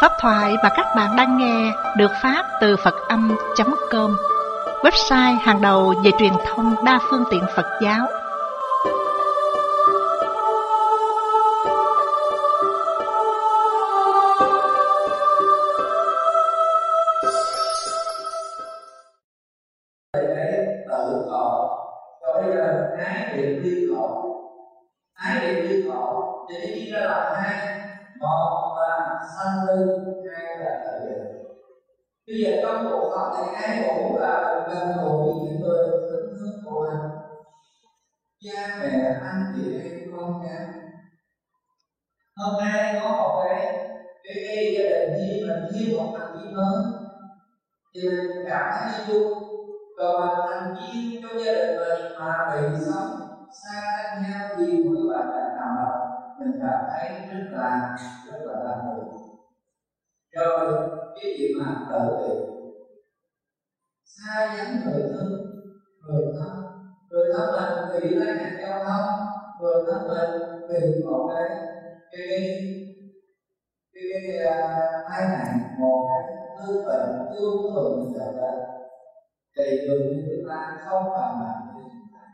Pháp thoại mà các bạn đang nghe được phát từ Phật-âm.com, website hàng đầu về truyền thông đa phương tiện Phật giáo. Tự khổ, rồi bây giờ ái niệm ly khổ, ái niệm ly khổ thì đi ra là hai, một là sanh ly, hai là tự diệt. Bây giờ trong cuộc sống này ai cũng là gần gũi những người thân thương của mình, cha mẹ, anh chị em, con cái. Hôm nay có một cái gia đình khi mình thêm một thành viên mới thì mình cảm thấy vui. Còn thành viên trong gia đình mình mà bị sống xa cách nhau vì một cái hoàn cảnh nào đó, mình cảm thấy rất là đau buồn. Rồi cái chuyện mà tự tử, xa vắng người thân mình bị tai nạn giao thông, người thân mình bị một cái tai nạn, một cái tư bệnh tương thường xảy ra, thì người như chúng ta không phải làm gì.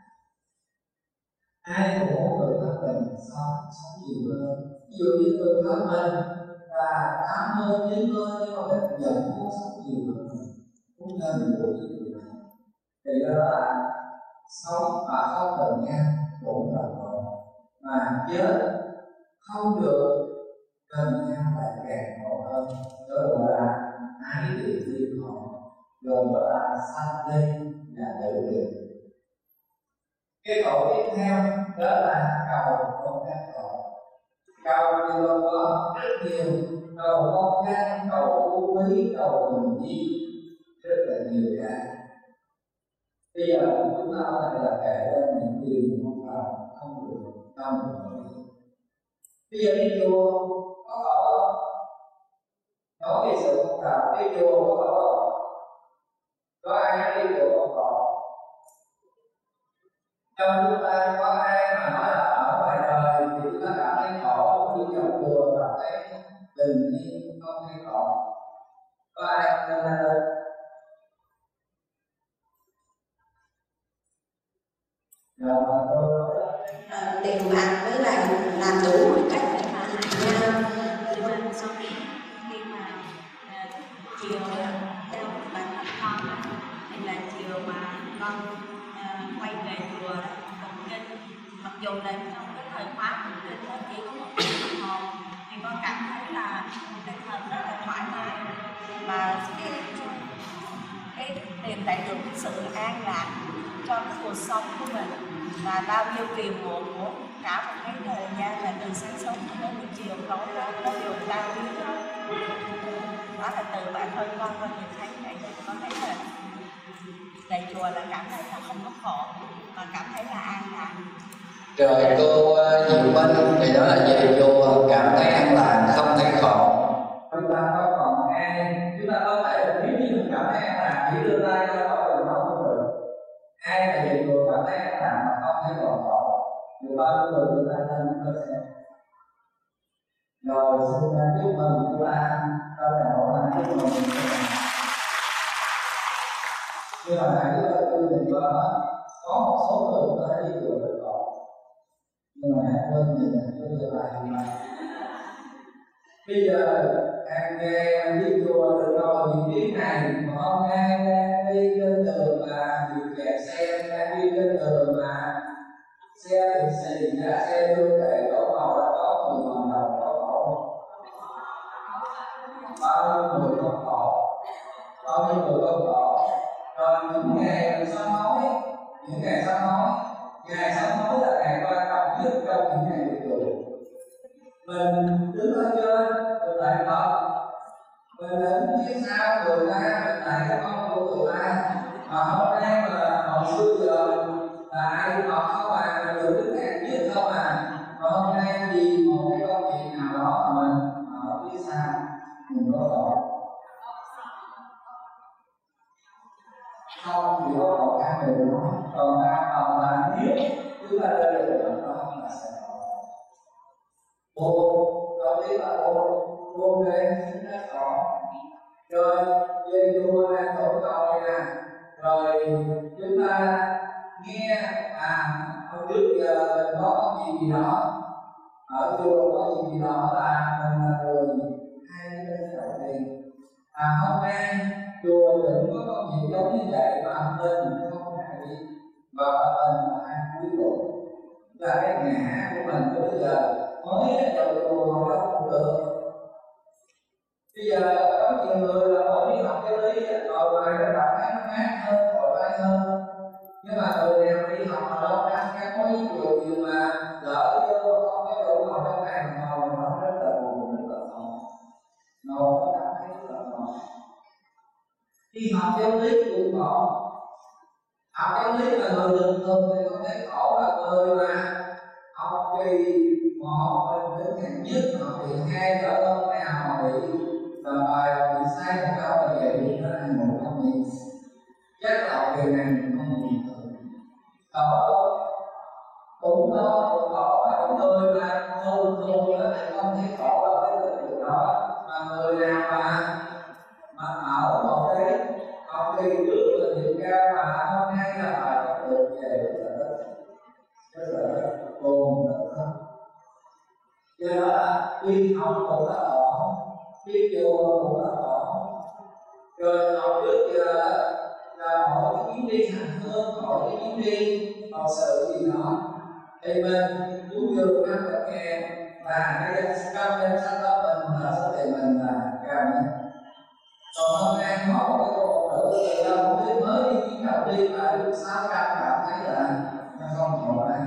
Ai cũng muốn người thân mình sống nhiều hơn. Ví dụ như người thân mình là 80, 90 nhưng mà mình vẫn muốn sống nhiều hơn, muốn hơn được cái điều này. Thì đó là sống mà không cần nhau cũng là khổ, mà chết không được cần nhau lại càng khổ hơn. Đó gọi là ái niệm ly khổ, rồi gọi là sanh ly, là tự diệt. Cái khổ tiếp theo đó là cầu con cái khổ. Cầu thì gồm có rất nhiều, cầu con cái, cầu phú quý, cầu bình yên, rất là nhiều cái. Bây giờ chúng ta có thể là kể lên những điều không cầu, không được, không được. Bây giờ đi chùa có khổ không? Nói về sự không cầu, đi chùa có khổ không? Có ai đi chùa không khổ? Trong chúng ta có ai mà nói là ở ngoài đời thì chúng ta cảm thấy khổ, đi trong chùa cảm thấy bình yên, không thấy khổ? Có ai không nêu ra lên? Tiền bạc với lại làm đủ mọi cách để mà hại nhau. Nhưng mà sau khi mà chiều theo bản thân con thì là chiều mà con quay về chùa tụng kinh, mặc dù là trong cái thời khóa tụng kinh nó chỉ có 1 tiếng đồng hồ thì con cảm thấy là tinh thần rất là thoải mái, và cái tìm lại được cái sự an lạc cho cái cuộc sống của mình. Và bao nhiêu phiền muộn của cả một cái thời gian là từ sáng sớm đến chiều tối đó nó đều tan biến. Đó là từ bản thân con nhìn thấy vậy, con thấy là tại chùa là cảm thấy là không có khổ mà cảm thấy là an lạc. Rồi cô Diệu Minh thì đó là về chùa cảm thấy an lạc, không thấy khổ. Chúng ta có còn ai, chúng ta có thể nếu như mình cảm thấy an lạc chỉ đưa tay ra khỏi đường không được. Ai là về chùa cảm thấy an lạc mà không thấy còn khổ? Điều ba người chúng ta nên có xem. Rồi xin chúc mừng chúng ta trong ngày hội này, chúc mừng chúng ta. Nhưng mà nãy chúng ta quy định qua có một số người chúng ta đi chùa được rồi, nhưng mà quên nhìn bây giờ lại bây giờ hàng ngày đi chùa được rồi những tiếng này mà hôm nay đang đi trên đường mà bị kẹt xe, đang đi trên đường mà xe thì xì ra, xe chưa thể đổ màu là có người mà đầu có khổ, bao nhiêu người có khổ, bao nhiêu người có khổ. Rồi những ngày sám hối, những ngày sám hối, ngày sám hối là ngày quan trọng nhất trong những ngày đi chùa. Mình đứng ở trên mình lại Phật, mình đứng phía sau người ta mình lại cái ông của người ta, mà hôm nay mà hồi xưa giờ là ai cũng học không à, mình được đứng hạng nhất không à, mà hôm nay vì một cái câu chuyện nào đó mà mình ở phía sau mình có tội không chỉ có tội ăn đều nói, còn ăn là nếu chúng ta rơi vào đó là sẽ buồn, đầu tiên là buồn, vô đây chúng ta có rồi về chùa là tổ cầu này nè, rồi chúng ta nghe hồi trước giờ mình có gì đó ở chùa có gì đó là mình là người hay cái đầu tiên. Hôm nay chùa đừng có công việc giống như vậy mà mình không hãy và mình là ai cuối cùng là cái ngã của mình của bây giờ mới vào chùa mà đâu cũng được. Bây giờ có nhiều người là mỗi đi học cái lý rồi ngoài nó đọc thấy nó mát hơn, thoải mái hơn, nhưng mà người nào đi học mà đâu đang gắn với chùa nhiều mà lỡ vô không cái đủ ngồi trong này mà ngồi nó rất là buồn, rất là khổ, ngồi nó cảm thấy rất là khổ. Đi học giáo lý cũng khổ, học giáo lý là người bình thường thì không thấy khổ, là người mà học kỳ một mình đến hạng nhất, học kỳ hai trở lên nào họ bị làm bài bị sai một câu là vậy thì nó là một công việc chắc là học kỳ này mình không nhìn được khổ cũng đó cũng khổ, và những người mà thường thường thì không thấy khổ là cái điều đó, mà người nào mà ở một cái học kỳ trước là điểm cao mà hôm nay là bài học được về rất là buồn, rất là do đó là đi học cũng là ổn, đi chùa cũng là ổn, rồi học trước giờ là mỗi cái chuyến đi hành hương, mỗi cái chuyến đi học sự gì đó thì mình cũng được 500.000 và cái trong danh sách đó mình là số tiền mình là cao nhất. Còn hôm nay có một cái cô nữ thì đâu không biết mới đi chuyến đầu đi mà được 600 cảm thấy là nó không ổn này.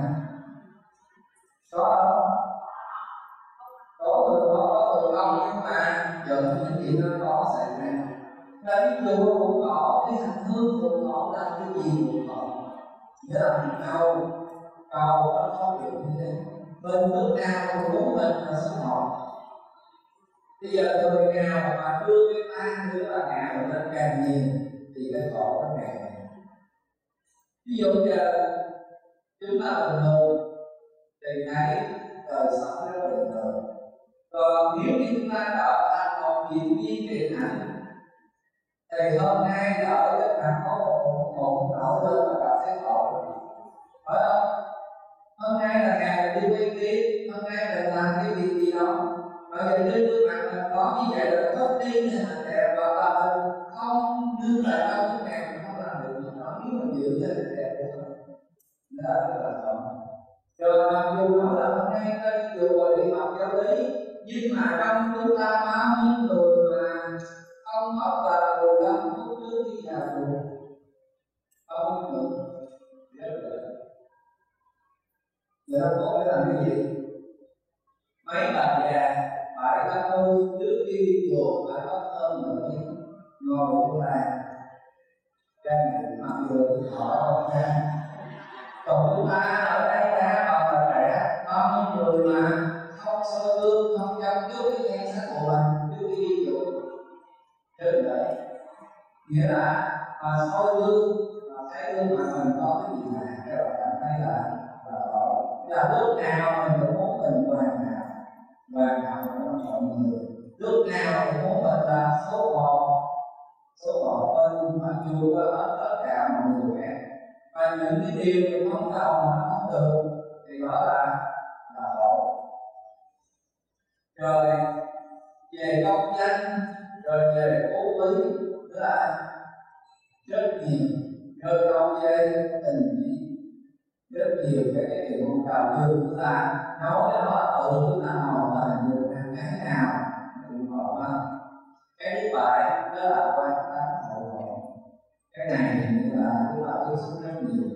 Có người không, nhưng mà giờ những chuyện nó có xảy ra. Là đi chùa cũng có, đi hành hương cũng có, làm cái gì cũng có. Nghĩa là mình cầu nó không được như thế. Bên nước nào cũng muốn mình là sinh hoạt. Bây giờ người nào mà đưa cái tay đưa là ngạo lên càng nhiều thì cái khổ nó càng nhiều. Ví dụ giờ chúng ta bình thường thì thấy đời sống rất bình thường. Còn nếu như chúng ta trở thành một diễn viên điện ảnh thì hôm nay ở đất bạn có một nổi lên là bạn sẽ khổ, phải không? Hôm nay là ngày mình đi quay clip, hôm nay mình làm cái việc gì đó, và nhìn trên gương mặt mình có như vậy là tốt đi thì mình đẹp, và là mình không đưa lại đâu cái ngày mình không làm được gì đó, nếu mình giữ cho mình đẹp của mình đó là rất là khổ. Rồi mặc dù nói là hôm nay ta đi chùa đi học giáo lý, nhưng mà trong chúng ta bao nhiêu người mà không học là 15 phút trước khi vào chùa, bao nhiêu người rất là giờ có phải làm cái gì? Mấy bà già 70 trước khi đi chùa phải có hơn một tiếng ngồi trong bàn trang điểm mặc dù họ không ra. Còn chúng ta ở đây đa phần là trẻ, bao nhiêu người mà không soi gương, không chăm chút cái nhan sắc của mình trước khi đi chùa. Thế vậy, nghĩa là soi gương và thấy gương mà mình có cái gì này, các bạn cảm thấy là khổ. Là lúc nào mình cũng muốn mình hoàn hảo trong mọi người. Lúc nào mình muốn mình là số một bên mặc dù có hết tất cả mọi người khác. Và những cái điều mình không cầu mà nó không được thì đó là khổ. Rồi về công danh, rồi về cố lý, tức là rất nhiều cơ câu dây tình nghĩa, rất nhiều cái điều không cầu như chúng ta nói cho nó tự chúng ta ngồi là được hàng cái nào cũng ngồi hơn. Cái thứ bảy đó là quan sát hậu hồn. Cái này thì là chúng ta tiếp xúc rất nhiều.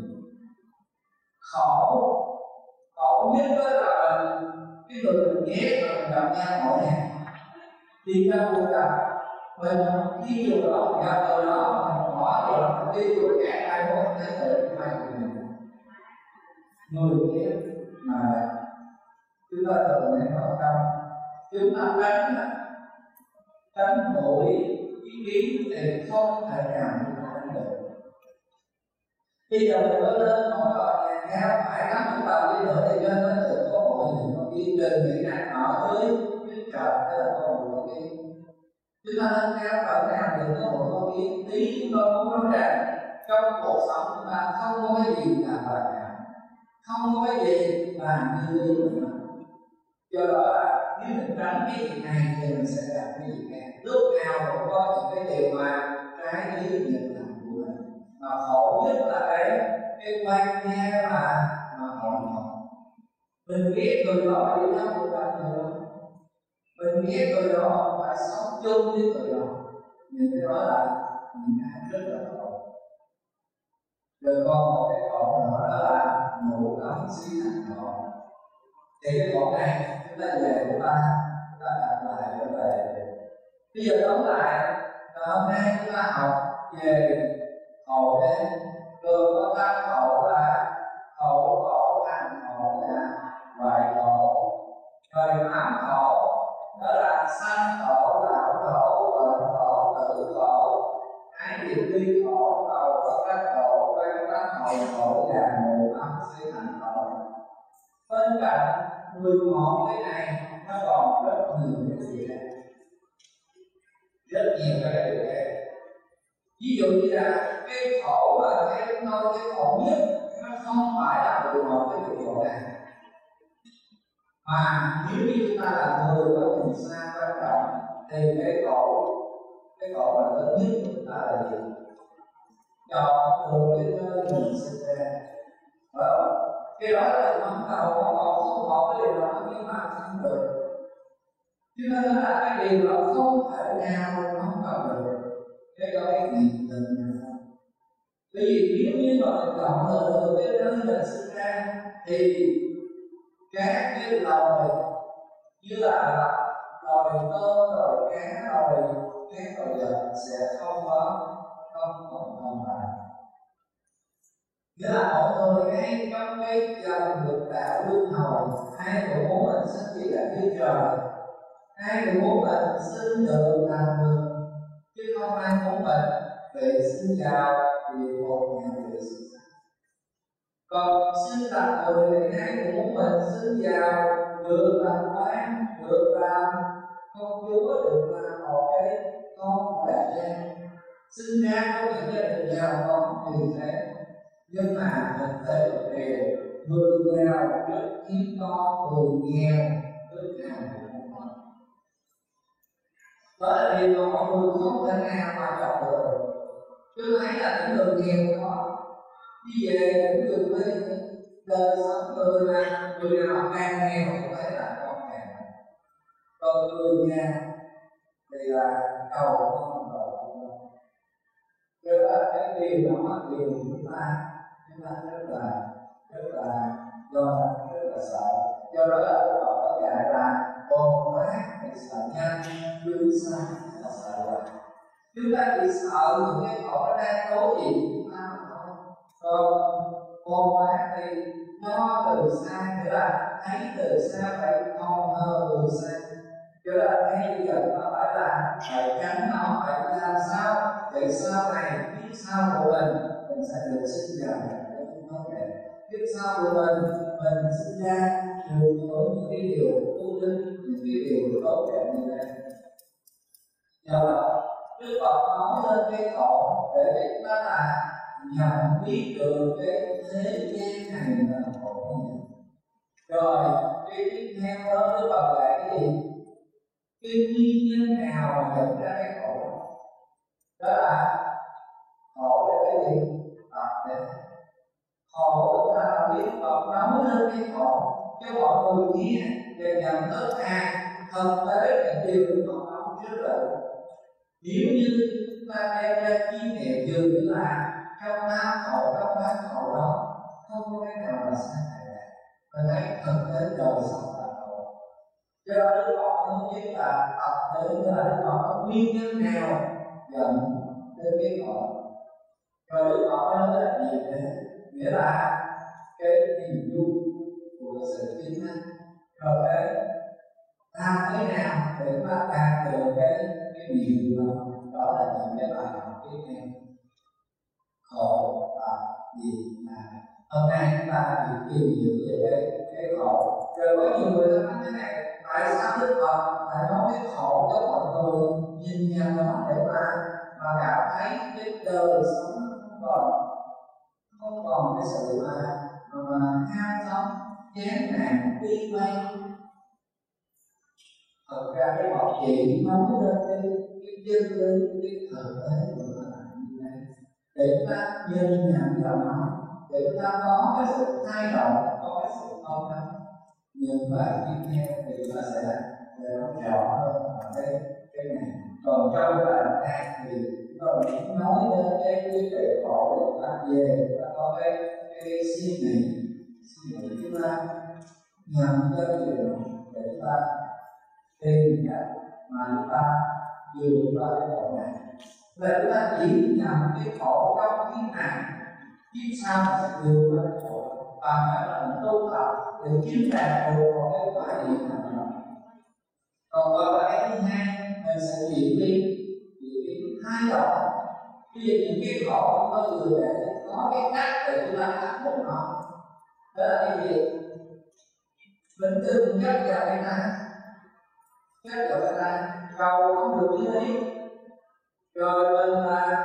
Khổ nhất đó là cái người mình ghét mà mình gặp nhau mỗi ngày thì ra cuộc gặp mình đi chùa đó, gặp từ đó mình bỏ rồi mình đi chùa cả ai cũng thấy tự mai của mình người ghét mà chúng ta tự này có không, chúng ta tránh mỗi ý kiến thì không thể nào chúng ta tránh được. Bây giờ mình có lên không có nhà cao phải lắm chúng ta đi nữa thì lên nó được có một hình một ghi trình nghĩ này ở dưới cái trời, cái là có một Chúng ta nâng cao cỡ nào thì có một câu ý tí chúng tôi muốn nói rằng trong cuộc sống chúng ta không có cái gì là hoàn hảo, không có cái gì là như ý của mình. Do đó là nếu mình tránh cái việc này thì mình sẽ gặp cái gì khác. Lúc nào cũng có những cái điều mà trái ý nhận làm của mình. Mà khổ nhất là cái quan nghe mà họ mình biết người đó đi theo một bạn người đó, mình biết người đó phải sống chung với người đó, nhưng cái đó là mình đã rất là khổ. Rồi còn một cái khổ nữa đó là ngủ ấm suy thành khổ. Thì cái khổ này chúng ta về của ta đặt lại trở về. Bây giờ tóm lại là hôm nay chúng ta học về khổ đen. Rồi có ba khổ là khổ khổ thành khổ là ngoại khổ. Rồi ám khổ đó là sanh khổ, lão khổ, bệnh khổ, tử khổ, ái nghiệp ly khổ, đầu có các khổ, quan tác hậu khổ, già mù ấm suy thành khổ. Bên cạnh 11 cái này nó còn rất nhiều cái gì đó, rất nhiều cái điều này. Ví dụ như là cái khổ mà theo chúng tôi cái khổ nhất nó không phải là 11 cái điều khổ này, mà nếu như chúng ta là người có tình xa quan trọng thì cái khổ mà lớn nhất của chúng ta là gì? Chọn thường cái nơi mình sinh ra. Cái đó là mong cầu không có cái điều đó nhưng mà không được. Cho nên là cái điều đó không thể nào mong cầu được. Cái đó cái gì tình. Bởi vì nếu như mà mình chọn từ cái nơi mình sinh ra thì các cái loài như là loài tôm, loài cá, loài các loài vật sẽ không còn lại. Nghĩa là mọi người ngay trong cái dòng lục đạo luân hồi, ai cũng muốn mình sinh gì là Đức Trời, ai cũng muốn mình sinh được làm người, chứ không ai muốn mình về sinh vào địa ngục nhà địa sinh. Còn sinh làm người thì ai cũng muốn mình sinh vào được làm quan, được làm công chúa, được làm một cái con đại gia, sinh ra có những gia đình giàu có thì thế. Nhưng mà thực tế thì người giàu rất hiếm có, người nghèo rất nghèo cũng có. Đó là điều mà mọi người không thể nào mà chọn được. Tôi thấy là những người nghèo có đi về những người quê đời sống người nào càng nghèo cũng thấy là con càng. Còn người nhà thì là cầu không cầu không. Cho đó là cái điều đó là điều chúng ta rất là rất là sợ. Do đó là Đức Phật có dạy là con phát thì sợ nhanh, đương sai là sợ lạnh. Chúng ta chỉ sợ những cái khổ nó đang đối diện chúng ta mà thôi. Còn con phát thì nó từ xa, nghĩa là thấy từ xa phải không hơ từ xa. Cho nên là ngay bây giờ nó phải là phải tránh nó, phải làm sao để sau này biết sau của mình sẽ được sinh ra để chúng nó đẹp. Biết sau của mình sinh ra được với những cái điều tu linh, những cái điều tốt đẹp như thế. Do đó Đức Phật nói lên cái khổ để chúng ta là nhận biết được cái thế gian này là khổ như vậy. Rồi cái tiếp theo đó Đức Phật dạy cái gì? Cái nguyên nhân nào mà dẫn ra cái khổ đó là khổ là cái gì? Tập để khổ là biết Phật nói lên cái khổ cho mọi người nghe để nhận thức thực tế là điều Phật nói trước rồi. Nếu như chúng ta đem ra chi niệm dường như là trong tám khổ đó không có cái nào là sai này, và thấy thực tế đời sống là khổ. Do đó Đức Phật nói chính là tập đến là Đức Phật có nguyên nhân nào dẫn đến cái khổ. Rồi Đức Phật nói là gì thế? Nghĩa là cái hình dung của sự chính thức. Rồi cái làm thế nào để mà đạt được cái điều đó là những cái bài học tiếp theo. Khổ là gì là hôm nay chúng ta được tìm hiểu về cái khổ. Rồi có nhiều người nói thế này, tại sao Đức Phật lại nói cái khổ cho mọi người nhìn nhận nó để mà cảm thấy cái đời sống không còn cái sự mà ham sống chán nản bi quan. Thật ra cái mọi chuyện nói lên cái chân lý, cái thực tế của nó là như thế, để chúng ta nhìn nhận vào nó, để chúng ta có cái sự thay đổi, có cái sự thông đắc. Nhưng mà tiếp theo thì chúng ta sẽ nói rõ hơn ở cái này. Còn trong cái bài hát thì chúng ta cũng nói đến cái tuệ khổ để chúng ta về, chúng ta có cái suy nghĩ chúng ta nhằm cho điều để chúng ta tìm cách mà chúng ta vượt qua cái khổ này. Và chúng ta chỉ nhằm cái khổ trong kiếp này, kiếp sau sẽ vượt qua cái khổ, và phải là tu tập để chiếm đạt được một cái quả địa nào đó. Còn vào cái thứ hai, mình sẽ chuyển biến thay đổi. Ví dụ những cái khổ có người để có cái cách để chúng ta khắc phục nó. Đó là cái gì? Mình từng chấp vào cái này, chấp vào cái này, cầu không được như ý, rồi mình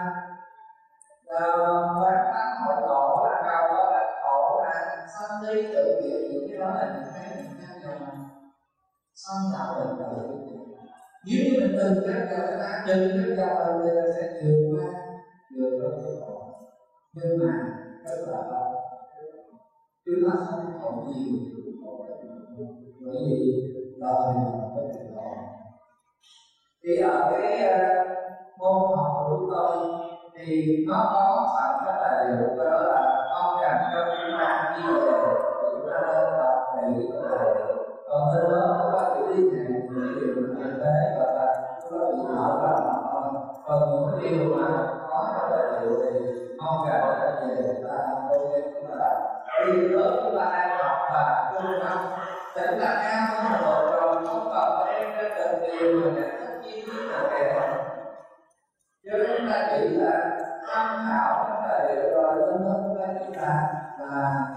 quán tắc hội khổ là cầu đó là khổ là sanh ly tự kỷ, những cái đó là những cái mình chấp vào mình xong tạo mình tự kỷ. Nếu như mình từng chấp vào cái này, từng chấp vào mình thì sẽ vượt qua cái khổ. Nhưng mà rất là chúng ta không còn nhiều bởi vì đời là cái việc đó. Thì ở cái môn học của chúng tôi thì nó có sẵn các tài liệu, đó là con cần cho chúng ta ghi đề để chúng ta lên tập để có tài liệu. Còn trên đó nó có chữ liên hệ những điều thực tế và là chúng ta chỉ mở ra mà thôi. Còn những cái điều mà có trong tài liệu thì mong rằng là về chúng ta chúng ta làm. Vì lớp chúng ta đang học và trung tâm để chúng ta cao hơn rồi không cần đem ra từng điều mà để tất chi tiết là kể rồi. Chứ chúng ta chỉ là tham khảo các tài liệu rồi lên chúng ta chỉ là